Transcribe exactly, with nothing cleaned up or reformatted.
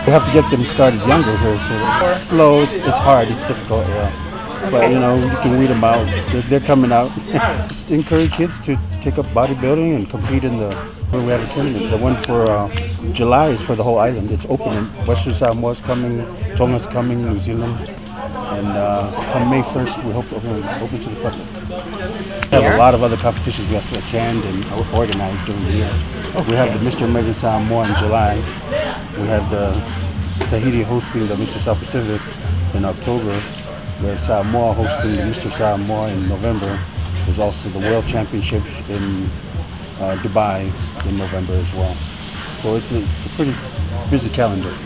we have to get them started younger here, so it's slow, it's, it's hard, it's difficult, yeah. But, you know, you can weed them out. They're, they're coming out. Just encourage kids to take up bodybuilding and compete in the, where we have a tournament. The one for uh, July is for the whole island. It's open. Western Samoa's coming, Tonga's coming, New Zealand. And uh, come May first, we hope we're going to open to the public. We have a lot of other competitions we have to attend and organize during the year. We have the Mister American Samoa in July. We have the Tahiti hosting the Mister South Pacific in October. We have Samoa hosting the Mister Samoa in November. There's also the World Championships in uh, Dubai in November as well. So it's a, it's a pretty busy calendar.